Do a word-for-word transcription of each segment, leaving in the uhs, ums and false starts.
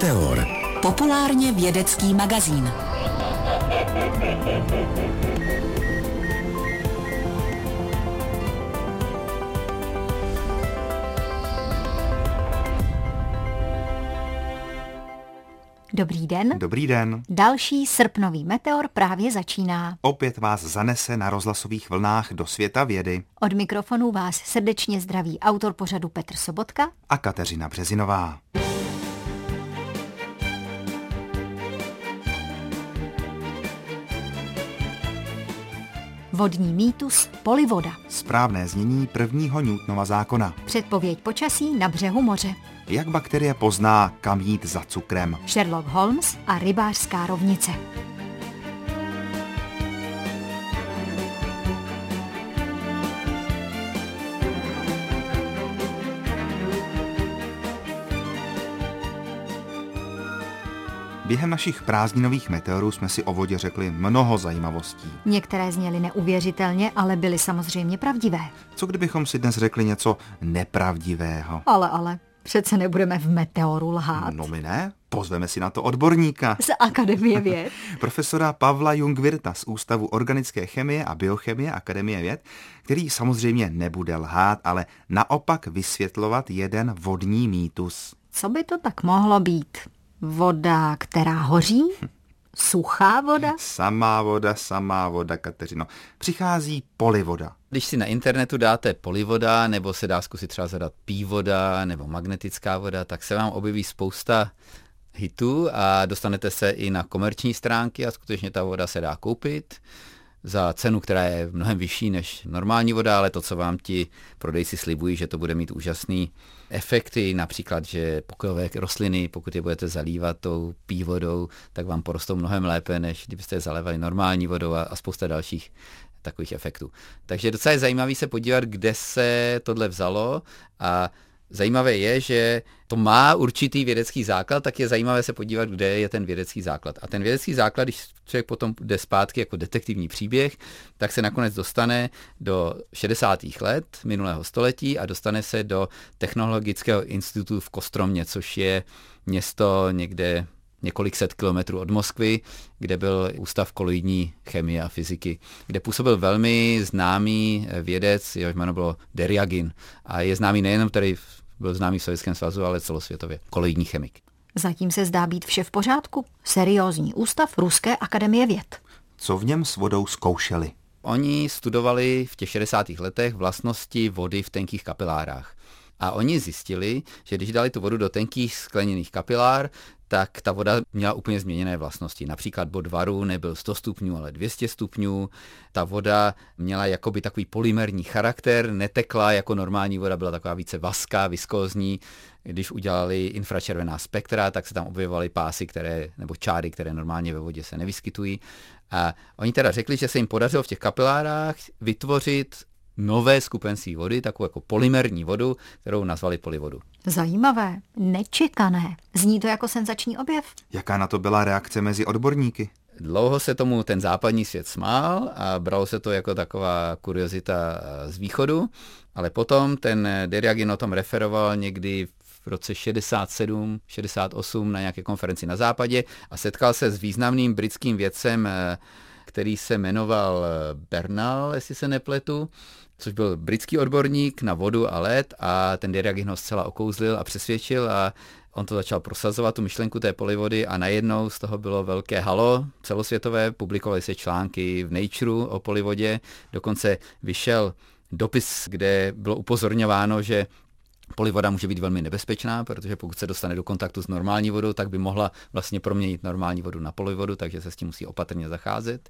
Meteor. Populárně vědecký magazín. Dobrý den. Dobrý den. Další srpnový meteor právě začíná. Opět vás zanese na rozhlasových vlnách do světa vědy. Od mikrofonu vás srdečně zdraví autor pořadu Petr Sobotka a Kateřina Březinová. Vodní mýtus Polivoda. Správné znění prvního Newtonova zákona. Předpověď počasí na břehu moře. Jak bakterie pozná, kam jít za cukrem. Sherlock Holmes a rybářská rovnice. Během našich prázdninových meteorů jsme si o vodě řekli mnoho zajímavostí. Některé zněly neuvěřitelně, ale byly samozřejmě pravdivé. Co kdybychom si dnes řekli něco nepravdivého? Ale, ale, přece nebudeme v meteoru lhát. No my ne, pozveme si na to odborníka. Z Akademie věd. Profesora Pavla Jungwirtha z Ústavu organické chemie a biochemie Akademie věd, který samozřejmě nebude lhát, ale naopak vysvětlovat jeden vodní mýtus. Co by to tak mohlo být? Voda, která hoří? Suchá voda? Samá voda, samá voda, Kateřino. Přichází polivoda. Když si na internetu dáte polivoda, nebo se dá zkusit třeba zadat pívoda, nebo magnetická voda, tak se vám objeví spousta hitů a dostanete se i na komerční stránky a skutečně ta voda se dá koupit za cenu, která je mnohem vyšší než normální voda, ale to, co vám ti prodejci slibují, že to bude mít úžasný efekty, například, že pokojové rostliny, pokud je budete zalívat tou pívodou, tak vám porostou mnohem lépe, než kdybyste je zalévali normální vodou a, a spousta dalších takových efektů. Takže docela je zajímavý se podívat, kde se tohle vzalo a zajímavé je, že to má určitý vědecký základ, tak je zajímavé se podívat, kde je ten vědecký základ. A ten vědecký základ, když člověk potom jde zpátky jako detektivní příběh, tak se nakonec dostane do šedesátých let minulého století a dostane se do Technologického institutu v Kostromě, což je město někde několik set kilometrů od Moskvy, kde byl ústav koloidní chemie a fyziky, kde působil velmi známý vědec, jehož jméno bylo Deryagin. A je známý nejenom, který byl známý v Sovětském svazu, ale celosvětově. Koloidní chemik. Zatím se zdá být vše v pořádku. Seriózní ústav Ruské akademie věd. Co v něm s vodou zkoušeli? Oni studovali v těch šedesátých letech vlastnosti vody v tenkých kapilárách. A oni zjistili, že když dali tu vodu do tenkých skleněných kapilár, tak ta voda měla úplně změněné vlastnosti. Například bod varu nebyl sto stupňů, ale dvě stě stupňů. Ta voda měla jakoby takový polymerní charakter, netekla jako normální voda, byla taková více vazká, viskózní. Když udělali infračervená spektra, tak se tam objevovaly pásy, které, nebo čáry, které normálně ve vodě se nevyskytují. A oni teda řekli, že se jim podařilo v těch kapilárách vytvořit nové skupenství vody, takovou jako polymerní vodu, kterou nazvali polivodu. Zajímavé, nečekané. Zní to jako senzační objev. Jaká na to byla reakce mezi odborníky? Dlouho se tomu ten západní svět smál a bralo se to jako taková kuriozita z východu, ale potom ten Deryagin o tom referoval někdy v roce šedesát sedm šedesát osm na nějaké konferenci na západě a setkal se s významným britským vědcem, který se jmenoval Bernal, jestli se nepletu, což byl britský odborník na vodu a led a ten Deryagin ho zcela okouzlil a přesvědčil a on to začal prosazovat, tu myšlenku té polivody a najednou z toho bylo velké halo celosvětové, publikovaly se články v Natureu o polivodě, dokonce vyšel dopis, kde bylo upozorňováno, že polivoda může být velmi nebezpečná, protože pokud se dostane do kontaktu s normální vodou, tak by mohla vlastně proměnit normální vodu na polivodu, takže se s tím musí opatrně zacházet.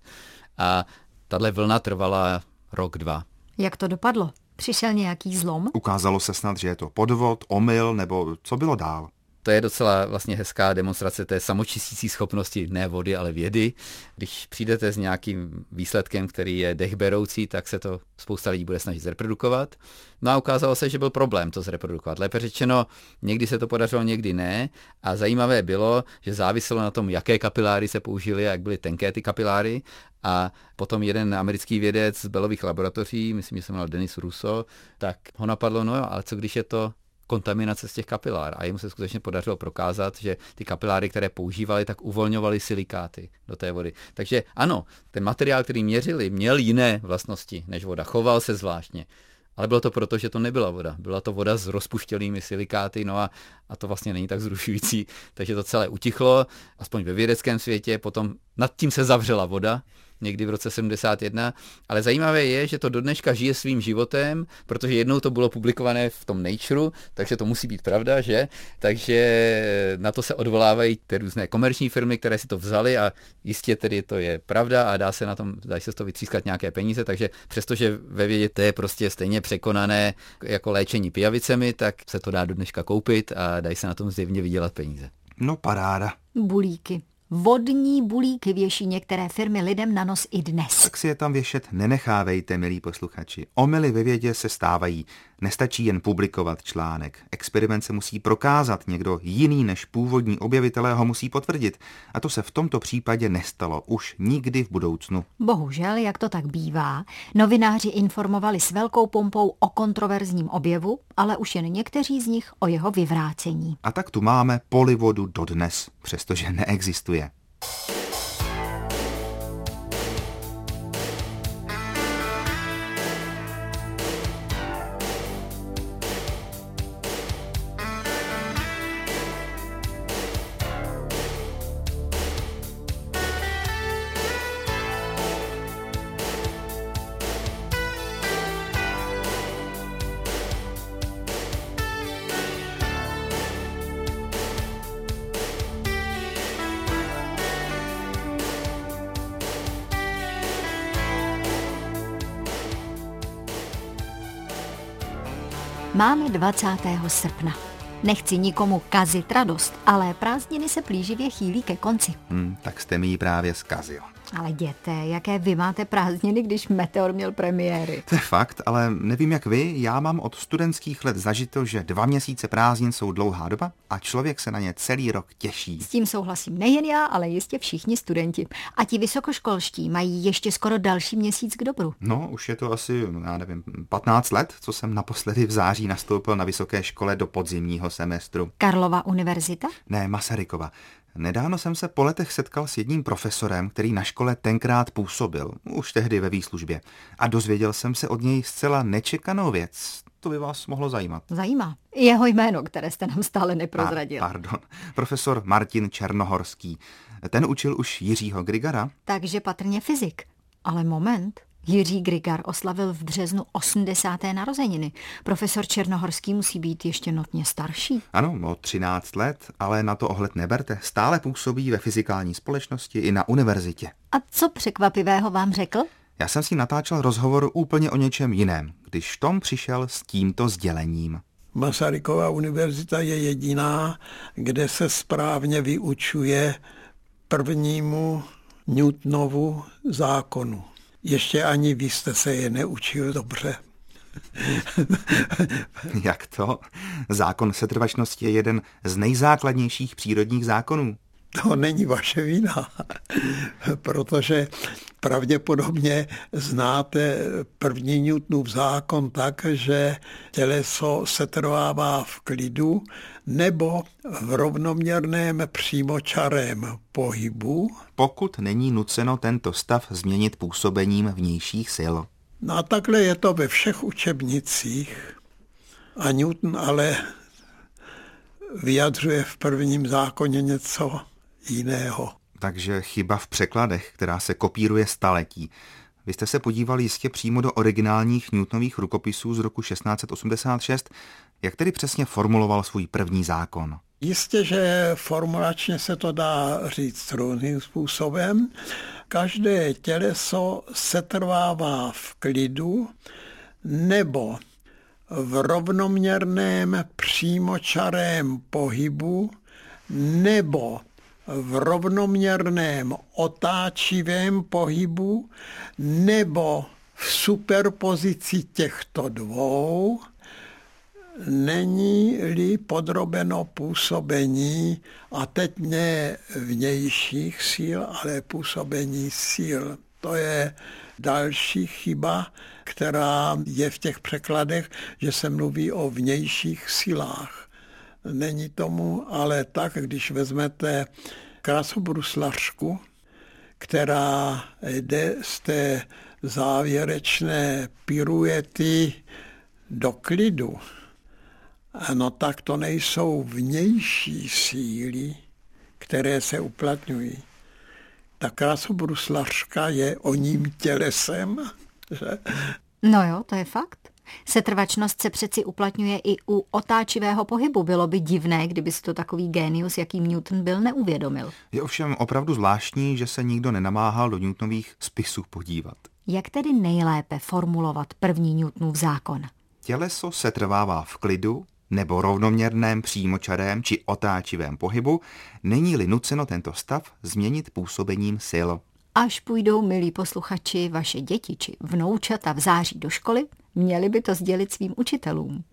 A tahle vlna trvala rok, dva. Jak to dopadlo? Přišel nějaký zlom? Ukázalo se snad, že je to podvod, omyl, nebo co bylo dál? To je docela vlastně hezká demonstrace té samočistící schopnosti ne vody, ale vědy. Když přijdete s nějakým výsledkem, který je dechberoucí, tak se to spousta lidí bude snažit zreprodukovat. No a ukázalo se, že byl problém to zreprodukovat. Lépe řečeno, někdy se to podařilo, někdy ne. A zajímavé bylo, že záviselo na tom, jaké kapiláry se použily a jak byly tenké ty kapiláry. A potom jeden americký vědec z Bellových laboratoří, myslím, že se jmenoval Denis Russo, tak ho napadlo, no jo, ale co když je to kontaminace z těch kapilár. A jim se skutečně podařilo prokázat, že ty kapiláry, které používali, tak uvolňovaly silikáty do té vody. Takže ano, ten materiál, který měřili, měl jiné vlastnosti než voda. Choval se zvláštně. Ale bylo to proto, že to nebyla voda. Byla to voda s rozpuštělými silikáty, no a, a to vlastně není tak zrušující. Takže to celé utichlo, aspoň ve vědeckém světě, potom nad tím se zavřela voda, někdy v roce sedmdesát jedna, ale zajímavé je, že to do dneška žije svým životem, protože jednou to bylo publikované v tom Nature, takže to musí být pravda, že? Takže na to se odvolávají ty různé komerční firmy, které si to vzaly a jistě tedy to je pravda a dá se na tom, dá se z toho vytřískat nějaké peníze, takže přestože ve vědě to je prostě stejně překonané jako léčení pijavicemi, tak se to dá do dneška koupit a dají se na tom zjevně vydělat peníze. No paráda. Bulíky. Vodní bulíky věší některé firmy lidem na nos i dnes. Tak si je tam věšet nenechávejte, milí posluchači. Omyly ve vědě se stávají. Nestačí jen publikovat článek. Experiment se musí prokázat, někdo jiný než původní objevitelé ho musí potvrdit. A to se v tomto případě nestalo už nikdy v budoucnu. Bohužel, jak to tak bývá, novináři informovali s velkou pompou o kontroverzním objevu, ale už jen někteří z nich o jeho vyvrácení. A tak tu máme polivodu dodnes, přestože neexistuje. Máme dvacátého srpna. Nechci nikomu kazit radost, ale prázdniny se plíživě chýlí ke konci. Hmm, tak jste mi ji právě zkazil. Ale jděte, jaké vy máte prázdniny, když Meteor měl premiéry? To je fakt, ale nevím jak vy, já mám od studentských let zažito, že dva měsíce prázdnin jsou dlouhá doba a člověk se na ně celý rok těší. S tím souhlasím nejen já, ale jistě všichni studenti. A ti vysokoškolští mají ještě skoro další měsíc k dobru. No, už je to asi, já nevím, patnáct let, co jsem naposledy v září nastoupil na vysoké škole do podzimního semestru. Karlova univerzita? Ne, Masarykova. Nedávno jsem se po letech setkal s jedním profesorem, který na škole tenkrát působil, už tehdy ve výslužbě. A dozvěděl jsem se od něj zcela nečekanou věc. To by vás mohlo zajímat. Zajímá. Jeho jméno, které jste nám stále neprozradil. A, pardon. Profesor Martin Černohorský. Ten učil už Jiřího Grigara. Takže patrně fyzik. Ale moment. Jiří Grigar oslavil v březnu osmdesáté narozeniny. Profesor Černohorský musí být ještě notně starší. Ano, o třináct let, ale na to ohled neberte. Stále působí ve fyzikální společnosti i na univerzitě. A co překvapivého vám řekl? Já jsem si natáčel rozhovor úplně o něčem jiném, když Tom přišel s tímto sdělením. Masarykova univerzita je jediná, kde se správně vyučuje prvnímu Newtonovu zákonu. Ještě ani vy jste se je neučil dobře. Jak to? Zákon setrvačnosti je jeden z nejzákladnějších přírodních zákonů. To není vaše vina, protože pravděpodobně znáte první Newtonův zákon tak, že těleso setrvává v klidu nebo v rovnoměrném přímočarém pohybu, pokud není nuceno tento stav změnit působením vnějších sil. No a takhle je to ve všech učebnicích. A Newton ale vyjadřuje v prvním zákoně něco jiného. Takže chyba v překladech, která se kopíruje staletí. Vy jste se podívali jistě přímo do originálních Newtonových rukopisů z roku šestnáct set osmdesát šest. Jak tedy přesně formuloval svůj první zákon? Jistě, že formulačně se to dá říct různým způsobem. Každé těleso setrvává v klidu nebo v rovnoměrném přímočarém pohybu nebo v rovnoměrném otáčivém pohybu nebo v superpozici těchto dvou, není-li podrobeno působení, a teď ne vnějších sil, ale působení sil To je další chyba, která je v těch překladech, že se mluví o vnějších silách. Není tomu ale tak, když vezmete krasobruslařku, která jde z té závěrečné piruety do klidu, no tak to nejsou vnější síly, které se uplatňují. Ta krasobruslařka je oním tělesem. Že? No jo, to je fakt. Setrvačnost se přeci uplatňuje i u otáčivého pohybu. Bylo by divné, kdyby si to takový génius, jakým Newton byl, neuvědomil. Je ovšem opravdu zvláštní, že se nikdo nenamáhal do Newtonových spisů podívat. Jak tedy nejlépe formulovat první Newtonův zákon? Těleso se trvává v klidu nebo rovnoměrném přímočarém či otáčivém pohybu, není-li nuceno tento stav změnit působením sil. Až půjdou, milí posluchači, vaše děti či vnoučata v září do školy, měli by to sdělit svým učitelům.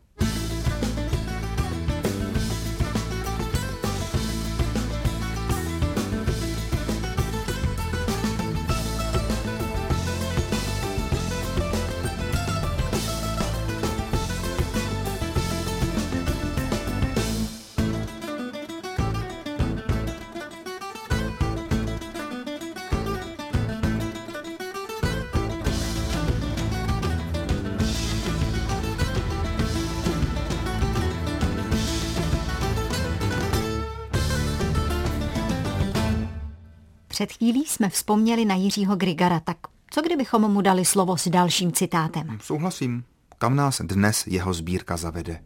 Před chvílí jsme vzpomněli na Jiřího Grigara, tak co kdybychom mu dali slovo s dalším citátem? Souhlasím. Kam nás dnes jeho sbírka zavede?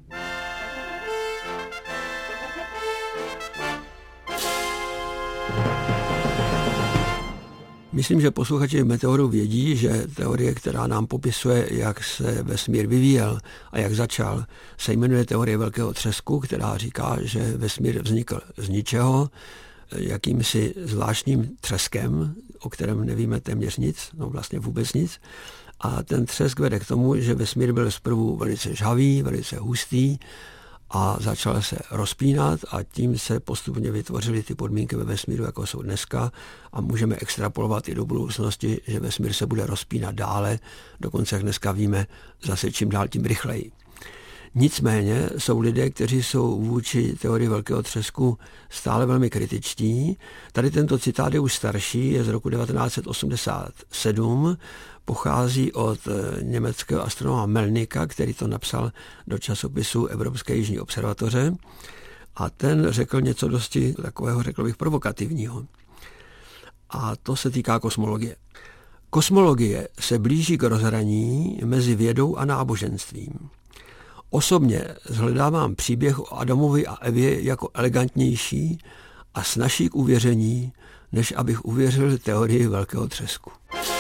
Myslím, že posluchači Meteoru vědí, že teorie, která nám popisuje, jak se vesmír vyvíjel a jak začal, se jmenuje teorie velkého třesku, která říká, že vesmír vznikl z ničeho, jakýmsi zvláštním třeskem, o kterém nevíme téměř nic, no vlastně vůbec nic. A ten třesk vede k tomu, že vesmír byl zprvu velice žhavý, velice hustý a začal se rozpínat a tím se postupně vytvořily ty podmínky ve vesmíru, jako jsou dneska, a můžeme extrapolovat i do budoucnosti, že vesmír se bude rozpínat dále, dokonce jak dneska víme, zase čím dál tím rychleji. Nicméně jsou lidé, kteří jsou vůči teorii velkého třesku stále velmi kritičtí. Tady tento citát je už starší, je z roku devatenáct set osmdesát sedm, pochází od německého astronoma Melnika, který to napsal do časopisu Evropské jižní observatoře, a ten řekl něco dosti takového, řekl bych, provokativního. A to se týká kosmologie. Kosmologie se blíží k rozhraní mezi vědou a náboženstvím. Osobně shledávám příběh o Adamovi a Evě jako elegantnější a snazší k uvěření, než abych uvěřil teorii velkého třesku.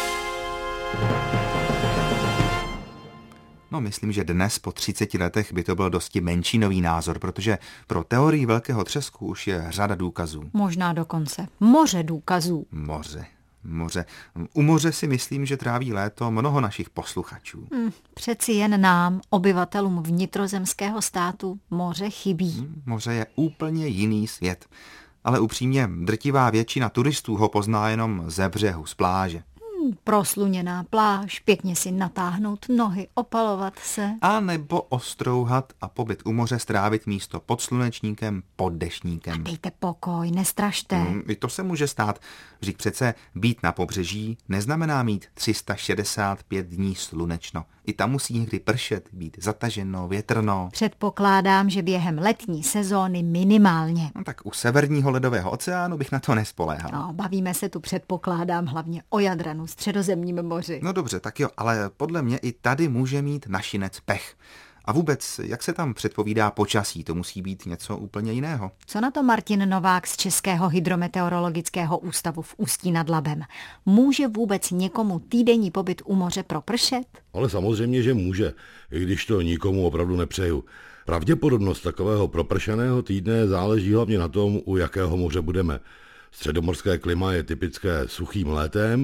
No, myslím, že dnes po třiceti letech by to byl dosti menšinový názor, protože pro teorii velkého třesku už je řada důkazů. Možná dokonce moře důkazů. Moře. Moře. U moře si myslím, že tráví léto mnoho našich posluchačů. Hmm, přeci jen nám, obyvatelům vnitrozemského státu, moře chybí. Hmm, moře je úplně jiný svět. Ale upřímně, drtivá většina turistů ho pozná jenom ze břehu, z pláže. Hmm, prosluněná pláž, pěkně si natáhnout nohy, opalovat se. A nebo ostrouhat a pobyt u moře strávit místo pod slunečníkem, pod deštníkem. A dejte pokoj, nestrašte. Hmm, I to se může stát. Vždyť přece být na pobřeží neznamená mít tři sta šedesát pět dní slunečno. I tam musí někdy pršet, být zataženo, větrno. Předpokládám, že během letní sezóny minimálně. No tak u severního ledového oceánu bych na to nespoléhal. No, bavíme se tu, předpokládám, hlavně o Jadranu, Středozemním moři. No dobře, tak jo, ale podle mě i tady může mít našinec pech. A vůbec, jak se tam předpovídá počasí, to musí být něco úplně jiného. Co na to Martin Novák z Českého hydrometeorologického ústavu v Ústí nad Labem? Může vůbec někomu týdenní pobyt u moře propršet? Ale samozřejmě, že může, i když to nikomu opravdu nepřeju. Pravděpodobnost takového propršeného týdne záleží hlavně na tom, u jakého moře budeme. Středomorské klima je typické suchým létem,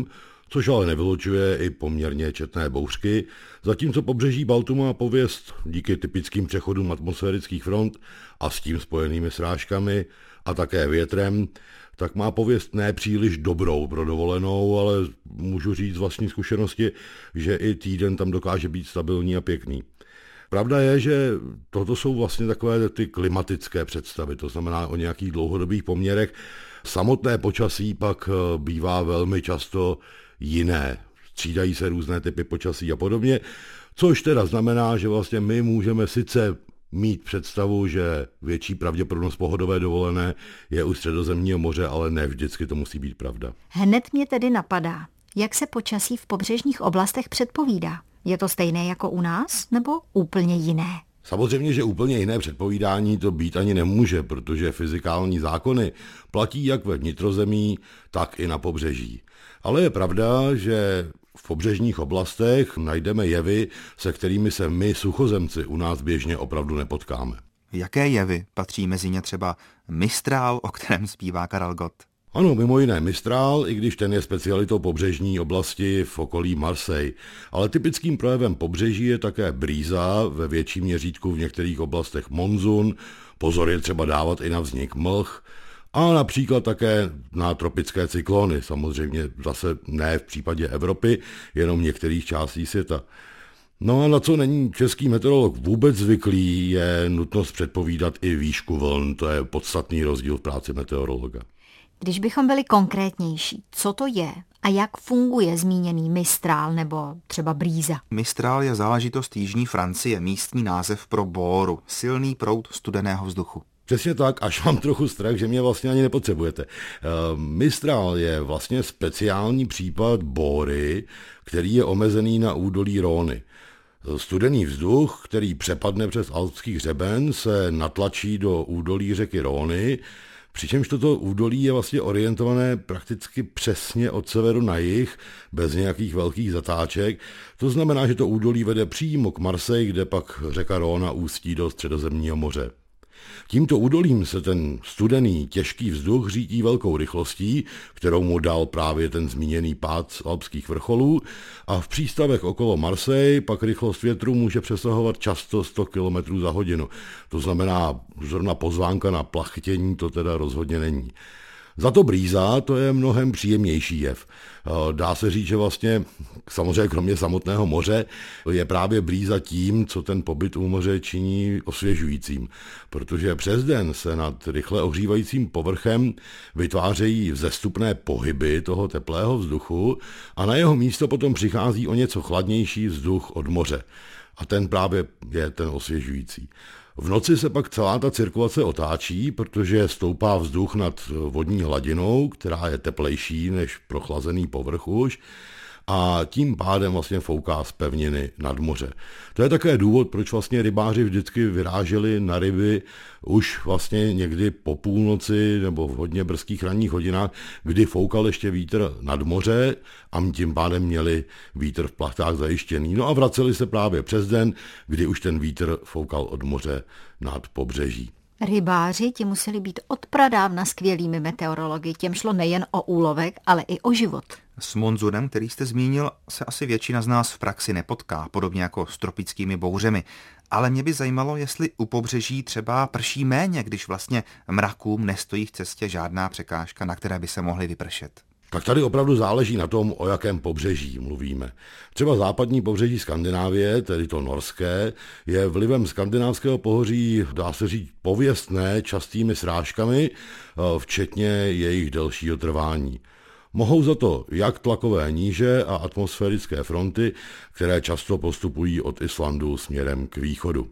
což ale nevylučuje i poměrně četné bouřky, zatímco pobřeží Baltu má pověst díky typickým přechodům atmosférických front a s tím spojenými srážkami a také větrem, tak má pověst ne příliš dobrou pro dovolenou, ale můžu říct z vlastní zkušenosti, že i týden tam dokáže být stabilní a pěkný. Pravda je, že toto jsou vlastně takové ty klimatické představy, to znamená o nějakých dlouhodobých poměrech. Samotné počasí pak bývá velmi často jiné. Střídají se různé typy počasí a podobně, což teda znamená, že vlastně my můžeme sice mít představu, že větší pravděpodobnost pohodové dovolené je u Středozemního moře, ale ne vždycky to musí být pravda. Hned mě tedy napadá, jak se počasí v pobřežních oblastech předpovídá. Je to stejné jako u nás, nebo úplně jiné? Samozřejmě, že úplně jiné předpovídání to být ani nemůže, protože fyzikální zákony platí jak ve vnitrozemí, tak i na pobřeží. Ale je pravda, že v pobřežních oblastech najdeme jevy, se kterými se my, suchozemci, u nás běžně opravdu nepotkáme. Jaké jevy patří mezi ně třeba Mistrál, o kterém zpívá Karel Gott? Ano, mimo jiné Mistrál, i když ten je specialitou pobřežní oblasti v okolí Marseille. Ale typickým projevem pobřeží je také brýza, ve větším měřítku v některých oblastech monzun, pozor je třeba dávat i na vznik mlh, a například také na tropické cyklony, samozřejmě zase ne v případě Evropy, jenom některých částí světa. No a na co není český meteorolog vůbec zvyklý, je nutnost předpovídat i výšku vln, to je podstatný rozdíl v práci meteorologa. Když bychom byli konkrétnější, co to je a jak funguje zmíněný Mistrál nebo třeba brýza? Mistrál je záležitost jižní Francie, místní název pro bóru, silný proud studeného vzduchu. Přesně tak, až mám trochu strach, že mě vlastně ani nepotřebujete. Mistrál je vlastně speciální případ bóry, který je omezený na údolí Rhôny. Studený vzduch, který přepadne přes alpský hřeben, se natlačí do údolí řeky Rhôny, přičemž toto údolí je vlastně orientované prakticky přesně od severu na jih, bez nějakých velkých zatáček. To znamená, že to údolí vede přímo k Marseille, kde pak řeka Rhôna ústí do Středozemního moře. Tímto údolím se ten studený, těžký vzduch řítí velkou rychlostí, kterou mu dal právě ten zmíněný pád z alpských vrcholů, a v přístavech okolo Marseille pak rychlost větru může přesahovat často sto kilometrů za hodinu. To znamená, zrovna pozvánka na plachtění to teda rozhodně není. Za to brýza, to je mnohem příjemnější jev. Dá se říct, že vlastně samozřejmě kromě samotného moře je právě brýza tím, co ten pobyt u moře činí osvěžujícím. Protože přes den se nad rychle ohřívajícím povrchem vytvářejí vzestupné pohyby toho teplého vzduchu a na jeho místo potom přichází o něco chladnější vzduch od moře. A ten právě je ten osvěžující. V noci se pak celá ta cirkulace otáčí, protože stoupá vzduch nad vodní hladinou, která je teplejší než prochlazený povrch už, a tím pádem vlastně fouká z pevniny nad moře. To je také důvod, proč vlastně rybáři vždycky vyráželi na ryby už vlastně někdy po půlnoci nebo v hodně brzkých ranních hodinách, kdy foukal ještě vítr nad moře a tím pádem měli vítr v plachtách zajištěný. No a vraceli se právě přes den, kdy už ten vítr foukal od moře nad pobřeží. Rybáři ti museli být od pradávna skvělými meteorology, těm šlo nejen o úlovek, ale i o život. S monzunem, který jste zmínil, se asi většina z nás v praxi nepotká, podobně jako s tropickými bouřemi. Ale mě by zajímalo, jestli u pobřeží třeba prší méně, když vlastně mrakům nestojí v cestě žádná překážka, na které by se mohly vypršet. Tak tady opravdu záleží na tom, o jakém pobřeží mluvíme. Třeba západní pobřeží Skandinávie, tedy to norské, je vlivem skandinávského pohoří, dá se říct, pověstné častými srážkami, včetně jejich delšího trvání. Mohou za to jak tlakové níže a atmosférické fronty, které často postupují od Islandu směrem k východu.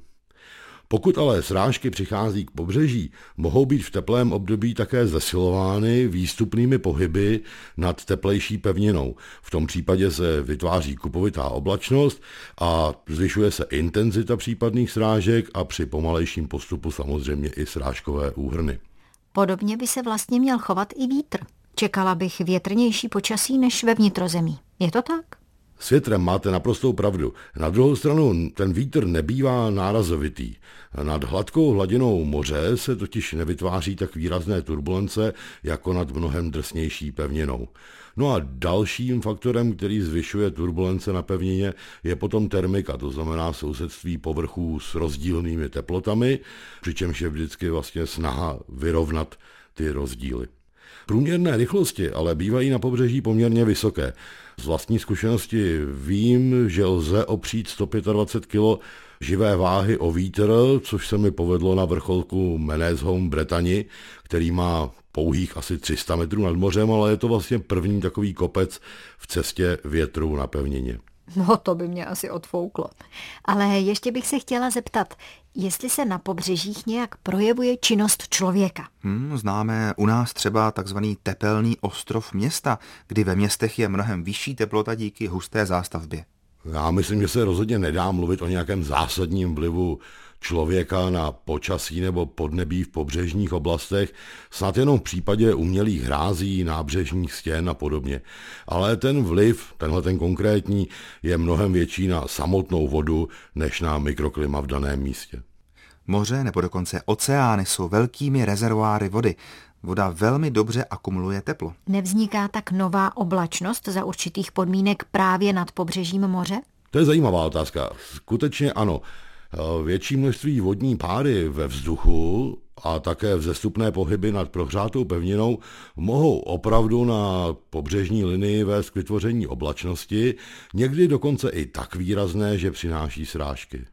Pokud ale srážky přichází k pobřeží, mohou být v teplém období také zesilovány výstupnými pohyby nad teplejší pevninou. V tom případě se vytváří kupovitá oblačnost a zvyšuje se intenzita případných srážek a při pomalejším postupu samozřejmě i srážkové úhrny. Podobně by se vlastně měl chovat i vítr. Čekala bych větrnější počasí než ve vnitrozemí. Je to tak? S větrem máte naprostou pravdu. Na druhou stranu ten vítr nebývá nárazovitý. Nad hladkou hladinou moře se totiž nevytváří tak výrazné turbulence jako nad mnohem drsnější pevninou. No a dalším faktorem, který zvyšuje turbulence na pevnině, je potom termika, to znamená sousedství povrchů s rozdílnými teplotami, přičemž je vždycky vlastně snaha vyrovnat ty rozdíly. Průměrné rychlosti ale bývají na pobřeží poměrně vysoké. Z vlastní zkušenosti vím, že lze opřít sto dvacet pět kilo živé váhy o vítr, což se mi povedlo na vrcholku Menezhome v Bretani, který má pouhých asi tři sta metrů nad mořem, ale je to vlastně první takový kopec v cestě větru na pevnině. No to by mě asi odfouklo. Ale ještě bych se chtěla zeptat, jestli se na pobřežích nějak projevuje činnost člověka. Hmm, známe u nás třeba takzvaný tepelný ostrov města, kdy ve městech je mnohem vyšší teplota díky husté zástavbě. Já myslím, že se rozhodně nedá mluvit o nějakém zásadním vlivu člověka na počasí nebo podnebí v pobřežních oblastech, snad jenom v případě umělých hrází, nábřežních stěn a podobně. Ale ten vliv, tenhle ten konkrétní, je mnohem větší na samotnou vodu, než na mikroklima v daném místě. Moře nebo dokonce oceány jsou velkými rezervoáry vody. Voda velmi dobře akumuluje teplo. Nevzniká tak nová oblačnost za určitých podmínek právě nad pobřežím moře? To je zajímavá otázka. Skutečně ano. Větší množství vodní páry ve vzduchu a také vzestupné pohyby nad prohřátou pevninou mohou opravdu na pobřežní linii vést k vytvoření oblačnosti, někdy dokonce i tak výrazné, že přináší srážky.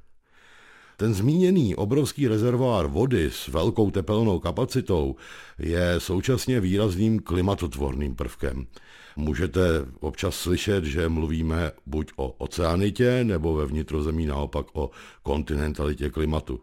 Ten zmíněný obrovský rezervoár vody s velkou tepelnou kapacitou je současně výrazným klimatotvorným prvkem. Můžete občas slyšet, že mluvíme buď o oceanitě, nebo ve vnitrozemí naopak o kontinentalitě klimatu.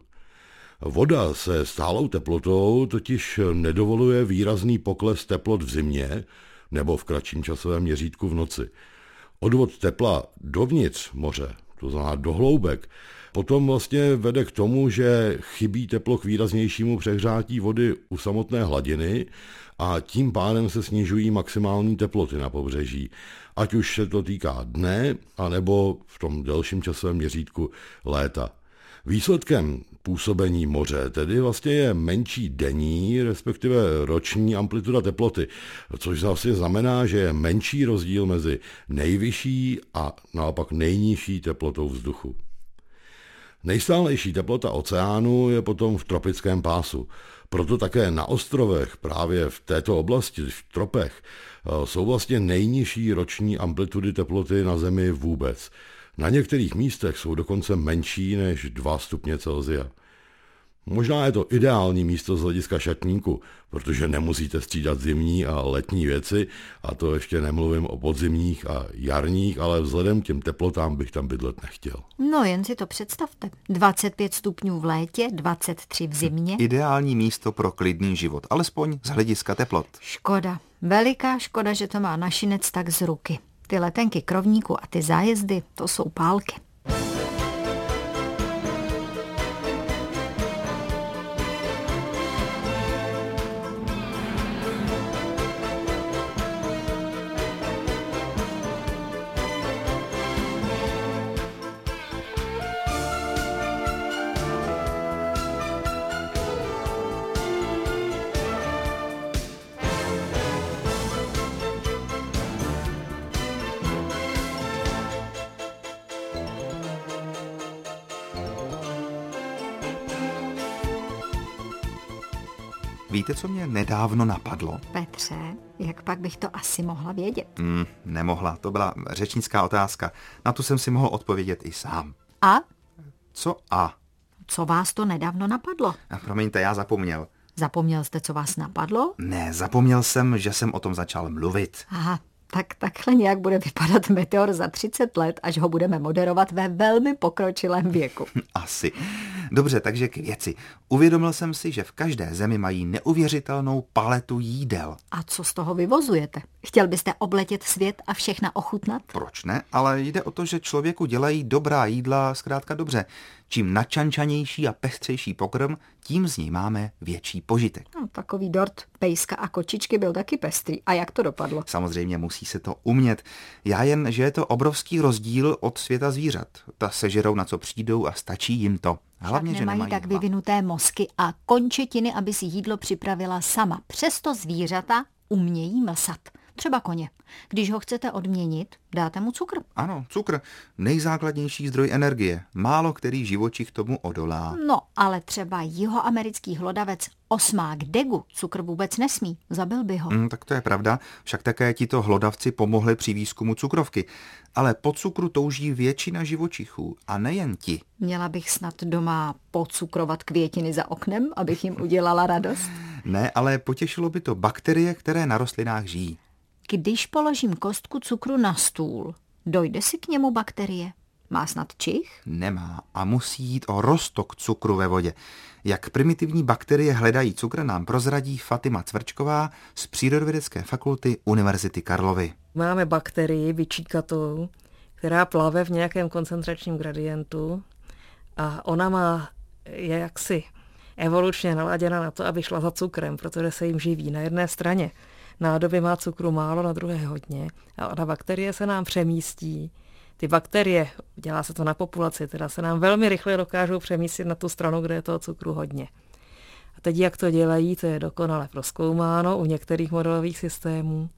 Voda se stálou teplotou totiž nedovoluje výrazný pokles teplot v zimě nebo v kratším časovém měřítku v noci. Odvod tepla dovnitř moře, to znamená do hloubek, potom vlastně vede k tomu, že chybí teplo k výraznějšímu přehřátí vody u samotné hladiny a tím pádem se snižují maximální teploty na pobřeží, ať už se to týká dne, anebo v tom delším časovém měřítku léta. Výsledkem působení moře tedy vlastně je menší denní, respektive roční amplituda teploty, což vlastně znamená, že je menší rozdíl mezi nejvyšší a naopak nejnižší teplotou vzduchu. Nejstálejší teplota oceánu je potom v tropickém pásu. Proto také na ostrovech, právě v této oblasti, v tropech, jsou vlastně nejnižší roční amplitudy teploty na Zemi vůbec. Na některých místech jsou dokonce menší než dva stupně Celsia. Možná je to ideální místo z hlediska šatníku, protože nemusíte střídat zimní a letní věci, a to ještě nemluvím o podzimních a jarních, ale vzhledem k těm teplotám bych tam bydlet nechtěl. No jen si to představte. dvacet pět stupňů v létě, dvacet tři v zimě. Ideální místo pro klidný život, alespoň z hlediska teplot. Škoda, veliká škoda, že to má našinec tak z ruky. Ty letenky k rovníku a ty zájezdy, to jsou pálky. Víte, co mě nedávno napadlo? Petře, jak pak bych to asi mohla vědět? Hmm, nemohla, to byla řečnická otázka. Na tu jsem si mohl odpovědět i sám. A? Co a? Co vás to nedávno napadlo? A promiňte, já zapomněl. Zapomněl jste, co vás napadlo? Ne, zapomněl jsem, že jsem o tom začal mluvit. Aha, tak takhle nějak bude vypadat Meteor za třicet let, až ho budeme moderovat ve velmi pokročilém věku. Asi. Dobře, takže k věci. Uvědomil jsem si, že v každé zemi mají neuvěřitelnou paletu jídel. A co z toho vyvozujete? Chtěl byste obletět svět a všechna ochutnat? Proč ne? Ale jde o to, že člověku dělají dobrá jídla zkrátka dobře. Čím načančanější a pestřejší pokrm, tím z něj máme větší požitek. No, takový dort pejska a kočičky byl taky pestrý. A jak to dopadlo? Samozřejmě musí se to umět. Já jen, že je to obrovský rozdíl od světa zvířat. Ta sežerou, na co přijdou a stačí jim to. Hlavně, Však že nemají nemají tak hlad. vyvinuté mozky a končetiny, aby si jídlo připravila sama. Přesto zvířata umějí mlsat. Třeba koně. Když ho chcete odměnit, dáte mu cukr. Ano, cukr. Nejzákladnější zdroj energie. Málo který živočich tomu odolá. No, ale třeba jihoamerický hlodavec osmák degu cukr vůbec nesmí. Zabil by ho. Hmm, tak to je pravda, však také tito hlodavci pomohli při výzkumu cukrovky. Ale po cukru touží většina živočichů a nejen ti. Měla bych snad doma pocukrovat květiny za oknem, abych jim udělala radost. Ne, ale potěšilo by to bakterie, které na rostlinách žijí. Když položím kostku cukru na stůl, dojde si k němu bakterie? Má snad čich? Nemá a musí jít o roztok cukru ve vodě. Jak primitivní bakterie hledají cukr, nám prozradí Fatima Cvrčková z Přírodovědecké fakulty Univerzity Karlovy. Máme bakterii vyčíkatou, která plave v nějakém koncentračním gradientu a ona má, je jaksi evolučně naladěna na to, aby šla za cukrem, protože se jim živí na jedné straně. Nádoby má cukru málo, na druhé hodně a ona bakterie se nám přemístí. Ty bakterie, dělá se to na populaci, teda se nám velmi rychle dokážou přemístit na tu stranu, kde je toho cukru hodně. A teď jak to dělají, to je dokonale prozkoumáno u některých modelových systémů.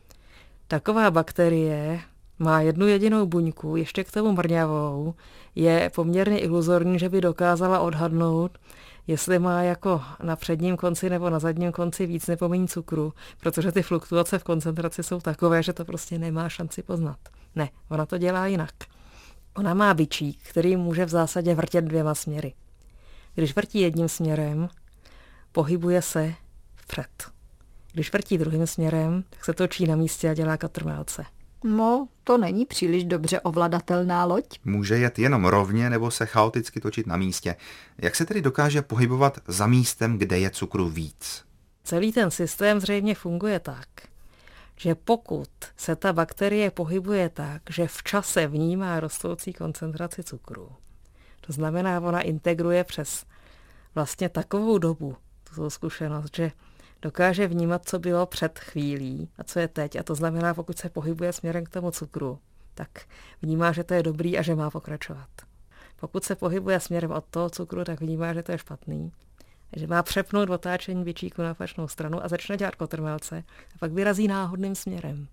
Taková bakterie má jednu jedinou buňku, ještě k tomu mrňavou, je poměrně iluzorní, že by dokázala odhadnout, jestli má jako na předním konci nebo na zadním konci víc nebo méně cukru, protože ty fluktuace v koncentraci jsou takové, že to prostě nemá šanci poznat. Ne, ona to dělá jinak. Ona má bičík, který může v zásadě vrtět dvěma směry. Když vrtí jedním směrem, pohybuje se vpřed. Když vrtí druhým směrem, tak se točí na místě a dělá katrmelce. No, to není příliš dobře ovladatelná loď. Může jet jenom rovně nebo se chaoticky točit na místě. Jak se tedy dokáže pohybovat za místem, kde je cukru víc? Celý ten systém zřejmě funguje tak, že pokud se ta bakterie pohybuje tak, že v čase vnímá rostoucí koncentraci cukru, to znamená, ona integruje přes vlastně takovou dobu tu zkušenost, že dokáže vnímat, co bylo před chvílí a co je teď. A to znamená, pokud se pohybuje směrem k tomu cukru, tak vnímá, že to je dobrý a že má pokračovat. Pokud se pohybuje směrem od toho cukru, tak vnímá, že to je špatný. Že má přepnout otáčení bičíku na opačnou stranu a začne dělat kotrmelce a pak vyrazí náhodným směrem.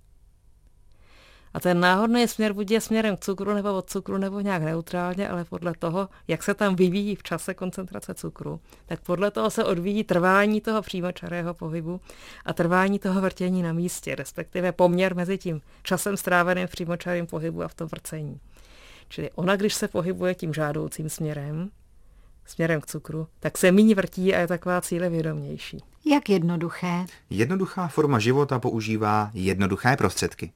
A ten náhodný směr buď je směrem k cukru nebo od cukru nebo nějak neutrálně, ale podle toho, jak se tam vyvíjí v čase koncentrace cukru, tak podle toho se odvíjí trvání toho přímočarého pohybu a trvání toho vrtění na místě, respektive poměr mezi tím časem stráveným v přímočarém pohybu a v tom vrcení. Čili ona, když se pohybuje tím žádoucím směrem, směrem k cukru, tak se míň vrtí a je taková cílevědomější. Jak jednoduché. Jednoduchá forma života používá jednoduché prostředky.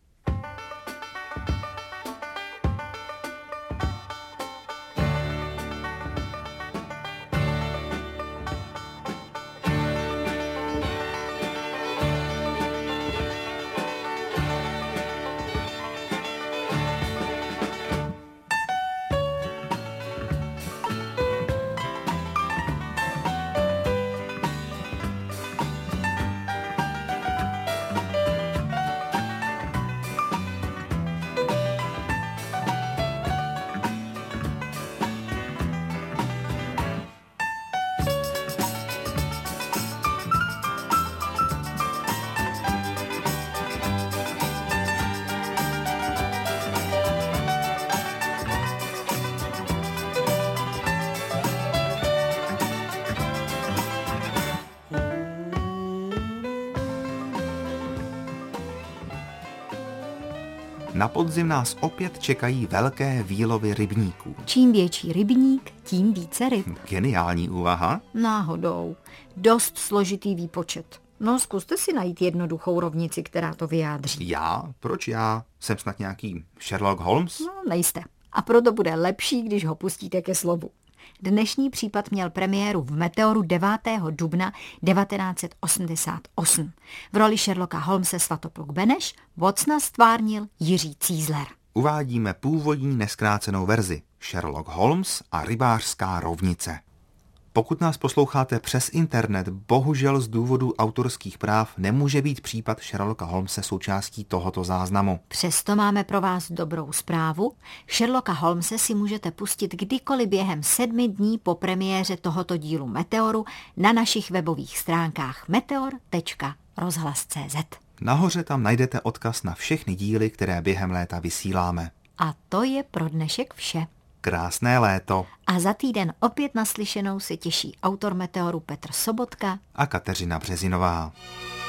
Na podzim nás opět čekají velké výlovy rybníků. Čím větší rybník, tím více ryb. Geniální úvaha. Náhodou. Dost složitý výpočet. No, zkuste si najít jednoduchou rovnici, která to vyjádří. Já? Proč já? Jsem snad nějaký Sherlock Holmes? No, nejste. A proto bude lepší, když ho pustíte ke slovu. Dnešní případ měl premiéru v Meteoru devátého dubna devatenáct set osmdesát osm. V roli Sherlocka Holmese Svatopluk Beneš Watsona stvárnil Jiří Cízler. Uvádíme původní neskrácenou verzi. Sherlock Holmes a rybářská rovnice. Pokud nás posloucháte přes internet, bohužel z důvodu autorských práv nemůže být případ Sherlocka Holmese součástí tohoto záznamu. Přesto máme pro vás dobrou zprávu. Sherlocka Holmese si můžete pustit kdykoliv během sedmi dní po premiéře tohoto dílu Meteoru na našich webových stránkách meteor tečka rozhlas tečka cé zet. Nahoře tam najdete odkaz na všechny díly, které během léta vysíláme. A to je pro dnešek vše. Krásné léto. A za týden opět naslyšenou se těší autor Meteoru Petr Sobotka a Kateřina Březinová.